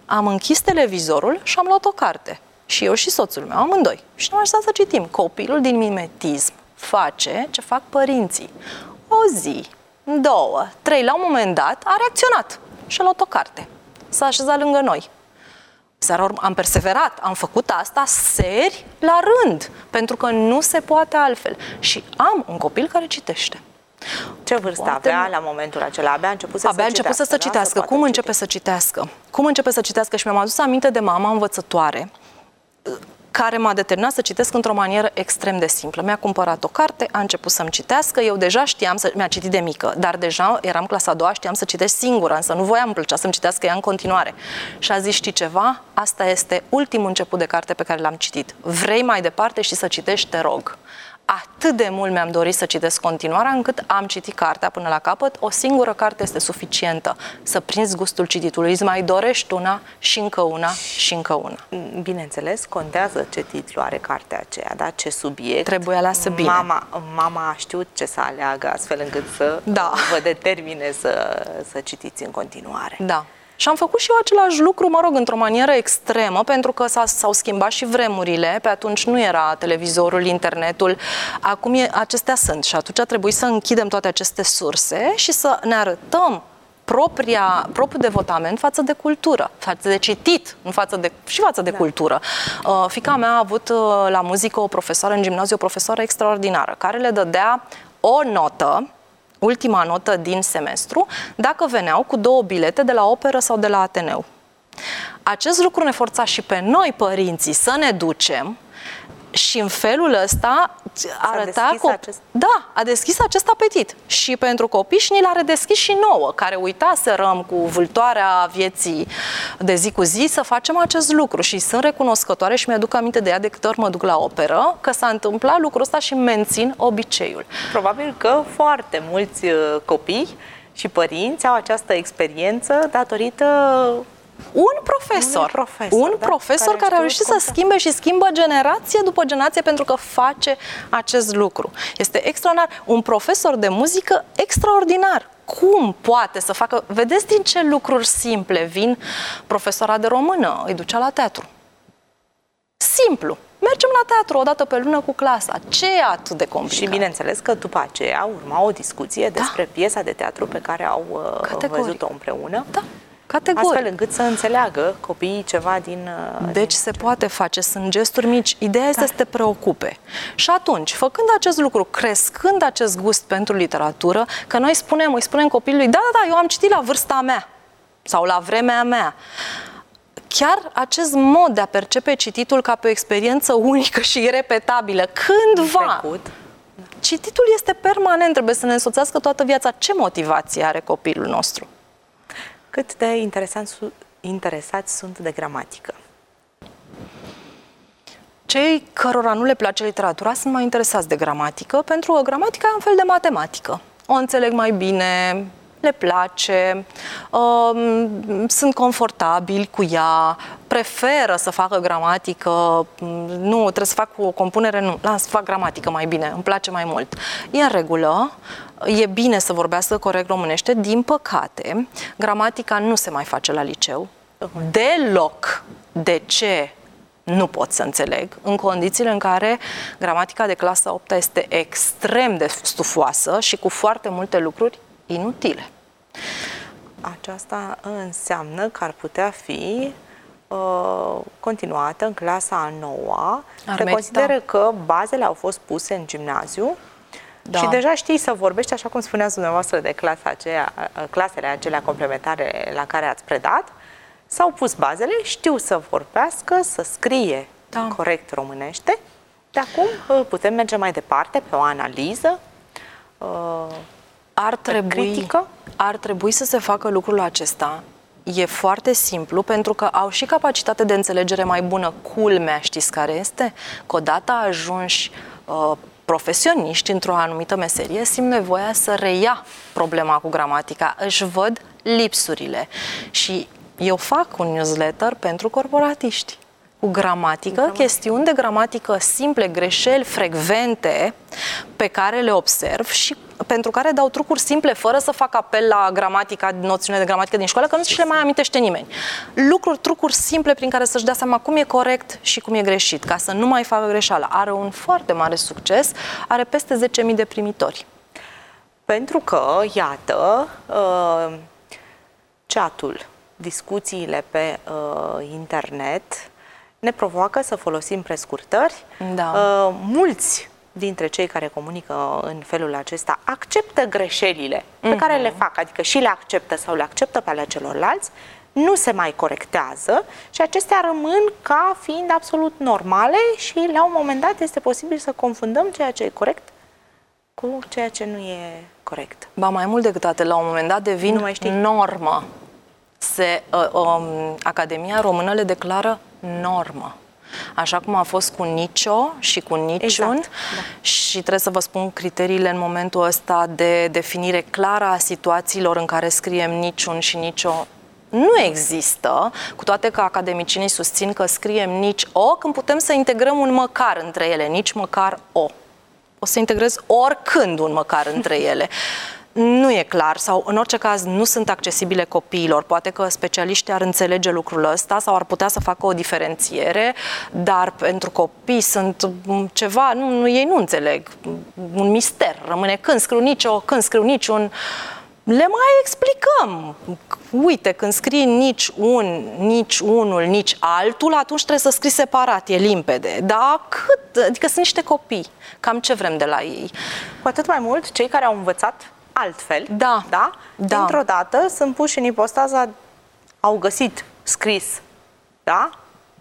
am închis televizorul și am luat o carte. Și eu și soțul meu, amândoi. Și ne-am așteptat să citim. Copilul din mimetism face ce fac părinții. O zi, 2, 3, la un moment dat a reacționat și a luat o carte. S-a așezat lângă noi. Seara am perseverat, am făcut asta seri la rând, pentru că nu se poate altfel. Și am un copil care citește. Ce vârstă avea la momentul acela? Abia a început să citească. Cum începe să citească? Cum începe să citească? Și mi-am adus aminte de mama învățătoare care m-a determinat să citesc într-o manieră extrem de simplă. Mi-a cumpărat o carte, a început să-mi citească, eu deja știam mi-a citit de mică, dar deja eram clasa a doua, știam să citesc singură, însă nu voiam, îmi plăcea să-mi citească ea în continuare. Și a zis, știi ceva? Asta este ultimul început de carte pe care l-am citit. Vrei mai departe și să citești, te rog. Atât de mult mi-am dorit să citesc continuarea, încât am citit cartea până la capăt. O singură carte este suficientă să prinzi gustul cititului. Îți mai dorești una și încă una și încă una. Bineînțeles, contează ce titlu are cartea aceea, da? Ce subiect. Trebuie aleasă bine. Mama a știut ce să aleagă, astfel încât să vă determine să citiți în continuare. Da. Și am făcut și eu același lucru, mă rog, într-o manieră extremă, pentru că s-au schimbat și vremurile. Pe atunci nu era televizorul, internetul. Acum acestea sunt și atunci a trebuit să închidem toate aceste surse și să ne arătăm propriul devotament față de cultură, față de citit, și față de cultură. Fiica mea a avut la muzică o profesoară în gimnaziu, o profesoară extraordinară, care le dădea o notă, ultima notă din semestru, dacă veneau cu 2 bilete de la operă sau de la Ateneu. Acest lucru ne forța și pe noi, părinții, să ne ducem și în felul ăsta a deschis acest apetit. Și pentru copii și ni l-a redeschis și nouă, care uitaserăm cu vâltoarea vieții de zi cu zi să facem acest lucru. Și sunt recunoscătoare și mi-aduc aminte de ea de câte ori mă duc la operă, că s-a întâmplat lucrul ăsta și mențin obiceiul. Probabil că foarte mulți copii și părinți au această experiență datorită un profesor care a reușit să schimbe și schimbă generație după generație pentru că face acest lucru. Este extraordinar. Un profesor de muzică extraordinar. Cum poate să facă? Vedeți din ce lucruri simple vin profesora de română, îi ducea la teatru. Simplu. Mergem la teatru o dată pe lună cu clasa. Ce e atât de complicat? Și bineînțeles că după aceea urma o discuție despre piesa de teatru pe care au văzut-o împreună. Da. Categoric. Astfel încât să înțeleagă copiii ceva din... Deci se poate face, sunt gesturi mici. Ideea este să te preocupe. Și atunci, făcând acest lucru, crescând acest gust pentru literatură, că noi îi spunem copilului, da, eu am citit la vârsta mea sau la vremea mea. Chiar acest mod de a percepe cititul ca pe o experiență unică și irepetabilă, cândva... Cititul este permanent, trebuie să ne însoțească toată viața. Ce motivație are copilul nostru? Cât de interesați sunt de gramatică? Cei cărora nu le place literatura sunt mai interesați de gramatică, pentru că gramatica e un fel de matematică. O înțeleg mai bine, le place, sunt confortabili cu ea, preferă să facă gramatică, nu, trebuie să fac o compunere, nu, las să fac gramatică mai bine, îmi place mai mult. E în regulă, e bine să vorbească corect românește, din păcate, gramatica nu se mai face la liceu, deloc. De ce? Nu pot să înțeleg, în condițiile în care gramatica de clasa 8 este extrem de stufoasă și cu foarte multe lucruri inutile. Aceasta înseamnă că ar putea fi continuată în clasa a 9-a. Se consideră că bazele au fost puse în gimnaziu și deja știi să vorbești, așa cum spuneați dumneavoastră, de clasele acelea complementare la care ați predat. S-au pus bazele, știu să vorbească, să scrie corect românește. De acum putem merge mai departe pe o analiză, ar trebui să se facă lucrul acesta. E foarte simplu, pentru că au și capacitate de înțelegere mai bună. Culmea, știți care este? Că odată ajunși profesioniști într-o anumită meserie, simt nevoia să reia problema cu gramatica. Își văd lipsurile. Și eu fac un newsletter pentru corporatiști cu gramatică, chestiuni de gramatică simple, greșeli frecvente pe care le observ și pentru care dau trucuri simple, fără să fac apel la gramatica, noțiunile de gramatică din școală, că nu și le mai amintește nimeni. Trucuri simple prin care să-și dea seama cum e corect și cum e greșit, ca să nu mai facă greșeală. Are un foarte mare succes, are peste 10.000 de primitori. Pentru că, iată, chat-ul, discuțiile pe internet ne provoacă să folosim prescurtări. Da. Mulți dintre cei care comunică în felul acesta acceptă greșelile pe care le fac, adică și le acceptă sau le acceptă pe ale celorlalți, nu se mai corectează și acestea rămân ca fiind absolut normale și la un moment dat este posibil să confundăm ceea ce e corect cu ceea ce nu e corect. Ba mai mult decât atât, la un moment dat devin normă. Academia Română le declară normă. Așa cum a fost cu nicio și cu niciun. Exact, da. Și trebuie să vă spun criteriile în momentul ăsta de definire clară a situațiilor în care scriem niciun și nicio. Nu există, cu toate că academicienii susțin că scriem nici o, când putem să integrăm un măcar între ele, nici măcar o. O să integrez oricând un măcar între ele. Nu e clar sau, în orice caz, nu sunt accesibile copiilor. Poate că specialiștii ar înțelege lucrul ăsta sau ar putea să facă o diferențiere, dar pentru copii sunt ceva, ei nu înțeleg, un mister. Rămâne când scriu nicio, când scriu niciun. Le mai explicăm. Uite, când scrii nici unul, nici altul, atunci trebuie să scrii separat, e limpede. Da? Adică sunt niște copii. Cam ce vrem de la ei? Cu atât mai mult, cei care au învățat altfel, da? Dintr-o dată sunt puși în ipostaza, au găsit scris, da?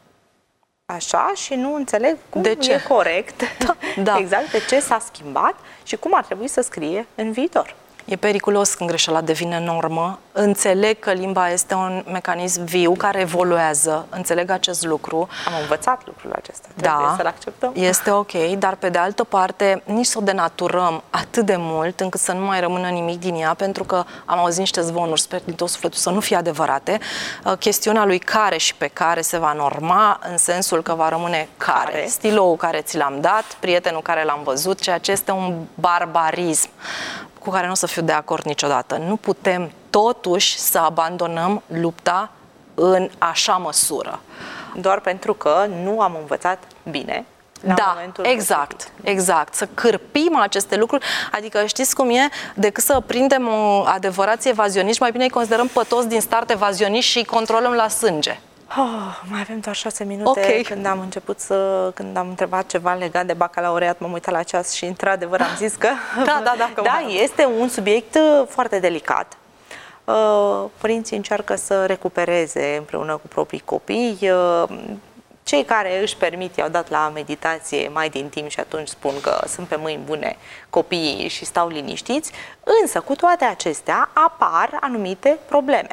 Așa, și nu înțeleg cum de ce? E corect, Da. exact, de ce s-a schimbat și cum ar trebui să scrie în viitor. E periculos când greșeala devine normă. Înțeleg că limba este un mecanism viu care evoluează. Înțeleg acest lucru. Am învățat lucrul acesta. Trebuie să-l acceptăm. Este ok, dar pe de altă parte nici să o denaturăm atât de mult încât să nu mai rămână nimic din ea, pentru că am auzit niște zvonuri, sper din tot sufletul să nu fie adevărate, chestiunea lui care și pe care se va norma, în sensul că va rămâne care. Stilou care ți l-am dat, prietenul care l-am văzut, ceea ce este un barbarism cu care nu o să fiu de acord niciodată. Nu putem totuși să abandonăm lupta în așa măsură. Doar pentru că nu am învățat bine la momentul exact. Să cârpim aceste lucruri, adică știți cum e, decât să prindem o adevărație evazioniști, mai bine îi considerăm pe toți din start evazioniști și îi controlăm la sânge. Mai avem doar 6 minute. Când am întrebat ceva legat de bacalaureat, m-am uitat la ceas și într-adevăr am zis că este un subiect foarte delicat. Părinții încearcă să recupereze împreună cu proprii copii. Cei care își permit i-au dat la meditație mai din timp și atunci spun că sunt pe mâini bune copiii și stau liniștiți, însă cu toate acestea apar anumite probleme.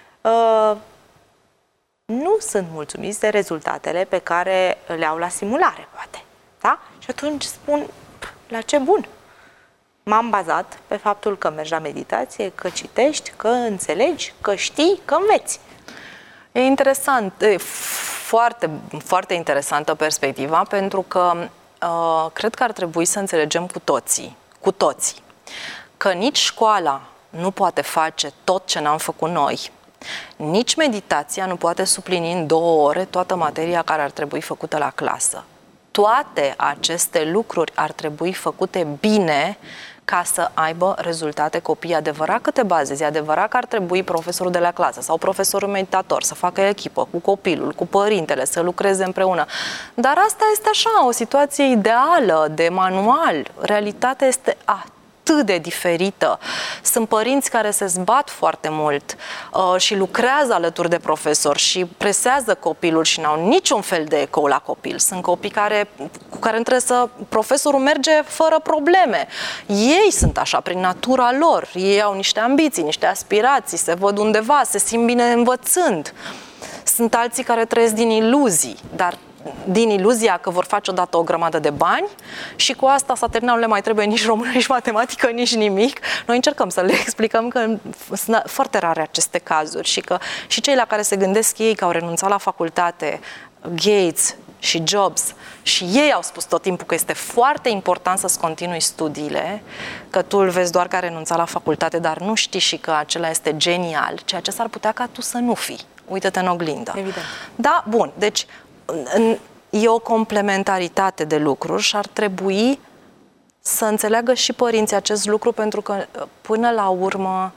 Nu sunt mulțumiți de rezultatele pe care le au la simulare, poate. Da? Și atunci spun, la ce bun? M-am bazat pe faptul că mergi la meditație, că citești, că înțelegi, că știi, că înveți. E interesant, e foarte, foarte interesantă perspectiva, pentru că cred că ar trebui să înțelegem cu toții, că nici școala nu poate face tot ce n-am făcut noi. Nici meditația nu poate suplini în 2 ore toată materia care ar trebui făcută la clasă. Toate aceste lucruri ar trebui făcute bine ca să aibă rezultate copiii. Adevărat că te bazezi, adevărat că ar trebui profesorul de la clasă sau profesorul meditator să facă echipă cu copilul, cu părintele, să lucreze împreună. Dar asta este așa, o situație ideală, de manual. Realitatea este atât de diferită. Sunt părinți care se zbat foarte mult și lucrează alături de profesor și presează copilul și n-au niciun fel de ecou la copil. Sunt copii cu care profesorul merge fără probleme. Ei sunt așa, prin natura lor. Ei au niște ambiții, niște aspirații, se văd undeva, se simt bine învățând. Sunt alții care trăiesc din iluzii, dar din iluzia că vor face odată o grămadă de bani și cu asta s-a terminat, nu le mai trebuie nici română, nici matematică, nici nimic. Noi încercăm să le explicăm că sunt foarte rare aceste cazuri și că și cei la care se gândesc ei că au renunțat la facultate Gates și Jobs, și ei au spus tot timpul că este foarte important să-ți continui studiile, că tu îl vezi doar că a renunțat la facultate, dar nu știi și că acela este genial, ceea ce s-ar putea ca tu să nu fii. Uită-te în oglindă. Evident. Da, bun. Deci e o complementaritate de lucruri și ar trebui să înțeleagă și părinții acest lucru, pentru că până la urmă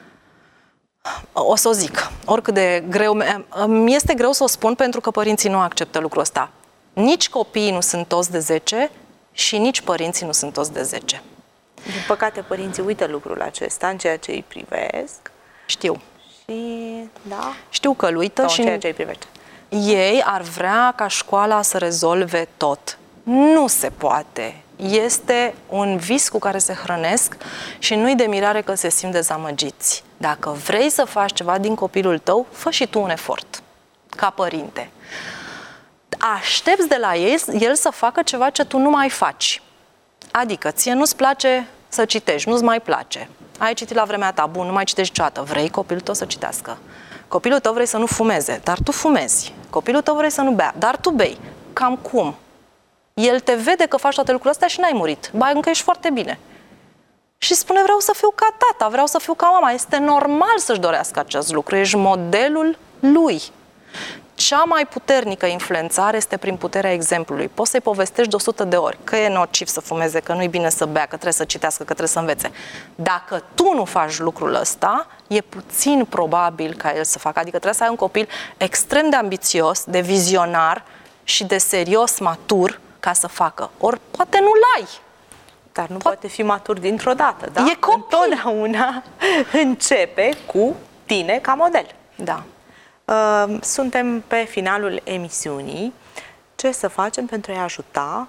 o să o zic, oricât de greu, mi este greu să o spun pentru că părinții nu acceptă lucrul ăsta. Nici copiii nu sunt toți de 10 și nici părinții nu sunt toți de 10. Din păcate, părinții uită lucrul acesta în ceea ce îi privesc. Știu. Și, da? Știu că îl uită și în ceea ce îi privește. Ei ar vrea ca școala să rezolve tot. Nu se poate. Este un vis cu care se hrănesc și nu-i de mirare că se simt dezamăgiți. Dacă vrei să faci ceva din copilul tău, fă și tu un efort, ca părinte. Aștepți de la el să facă ceva ce tu nu mai faci. Adică, ție nu-ți place să citești, nu-ți mai place. Ai citit la vremea ta, bun, nu mai citești niciodată. Vrei copilul tău să citească. Copilul tău vrei să nu fumeze, dar tu fumezi. Copilul tău vrei să nu bea, dar tu bei. Cam cum? El te vede că faci toate lucrurile astea și n-ai murit. Ba, încă ești foarte bine. Și spune, vreau să fiu ca tata, vreau să fiu ca mama. Este normal să-și dorească acest lucru. Ești modelul lui. Cea mai puternică influențare este prin puterea exemplului. Poți să-i povestești de 100 de ori că e nociv să fumeze, că nu-i bine să bea, că trebuie să citească, că trebuie să învețe. Dacă tu nu faci lucrul ăsta, e puțin probabil ca el să facă. Adică trebuie să ai un copil extrem de ambițios, de vizionar și de serios, matur, ca să facă. Ori poate nu-l ai. Dar nu poate fi matur dintr-o dată, da? E copil. Întotdeauna începe cu tine ca model. Da. Suntem pe finalul emisiunii. Ce să facem pentru a-i ajuta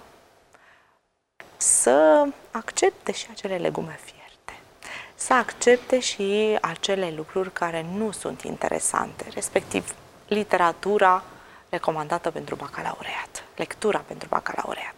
să accepte și acele legume fierte, să accepte și acele lucruri care nu sunt interesante, respectiv literatura recomandată pentru bacalaureat, lectura pentru bacalaureat?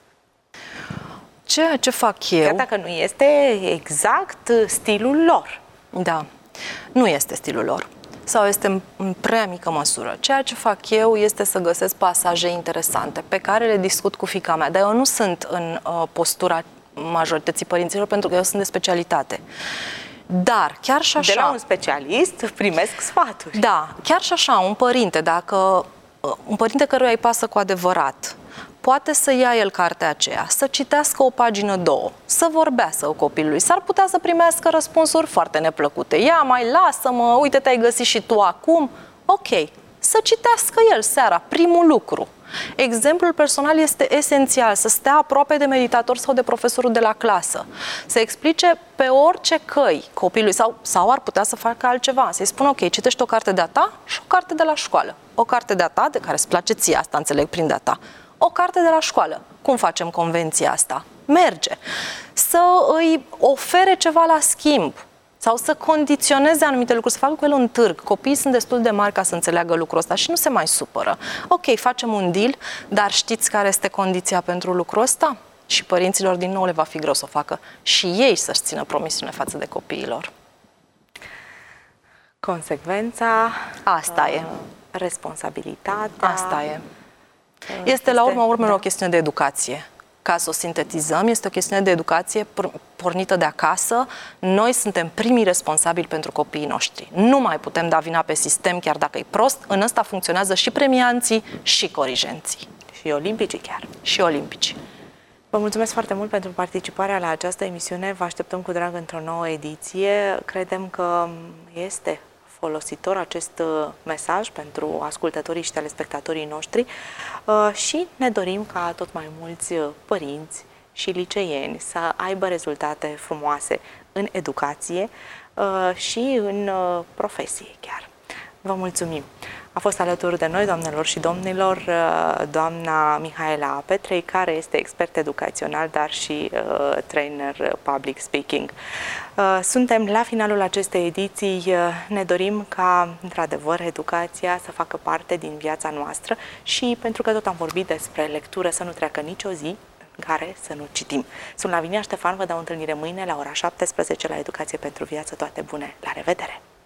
Ceea ce fac eu... Chiar dacă nu este exact stilul lor. Da, nu este stilul lor. Sau este în prea mică măsură. Ceea ce fac eu este să găsesc pasaje interesante pe care le discut cu fiica mea. Dar eu nu sunt în postura majorității părinților, pentru că eu sunt de specialitate. Dar chiar și așa... De la un specialist primesc sfaturi. Da, chiar și așa, un părinte căruia îi pasă cu adevărat, poate să ia el cartea aceea, să citească o pagină, două, să vorbească cu copilului. S-ar putea să primească răspunsuri foarte neplăcute. Ia, mai lasă-mă, uite, te-ai găsit și tu acum. Ok, să citească el seara, primul lucru. Exemplul personal este esențial, să stea aproape de meditator sau de profesorul de la clasă, să explice pe orice căi copilului sau ar putea să facă altceva, să-i spună, ok, citești o carte de-a ta și o carte de la școală. O carte de-a ta, de care îți place ție, asta înțeleg prin de-a ta. O carte de la școală. Cum facem convenția asta? Merge. Să îi ofere ceva la schimb sau să condiționeze anumite lucruri, să facă cu el un târg. Copiii sunt destul de mari ca să înțeleagă lucrul ăsta și nu se mai supără. Ok, facem un deal, dar știți care este condiția pentru lucrul ăsta? Și părinților din nou le va fi greu să o facă și ei să-și țină promisiune față de copiilor. Consecvența, asta e. Responsabilitatea. Asta e. Este la urma urmelor o chestiune de educație. Ca să o sintetizăm, este o chestiune de educație pornită de acasă. Noi suntem primii responsabili pentru copiii noștri. Nu mai putem da vina pe sistem, chiar dacă e prost. În ăsta funcționează și premianții și corigenții. Și olimpicii chiar. Și olimpici. Vă mulțumesc foarte mult pentru participarea la această emisiune. Vă așteptăm cu drag într-o nouă ediție. Credem că este folositor acest mesaj pentru ascultătorii și telespectatorii noștri și ne dorim ca tot mai mulți părinți și liceieni să aibă rezultate frumoase în educație și în profesie chiar. Vă mulțumim! A fost alături de noi, doamnelor și domnilor, doamna Mihaela Petrei, care este expert educațional, dar și trainer public speaking. Suntem la finalul acestei ediții. Ne dorim ca, într-adevăr, educația să facă parte din viața noastră și, pentru că tot am vorbit despre lectură, să nu treacă nicio zi în care să nu citim. Sunt Lavinia Ștefan, vă dau întâlnire mâine la ora 17 la Educație pentru Viață. Toate bune! La revedere!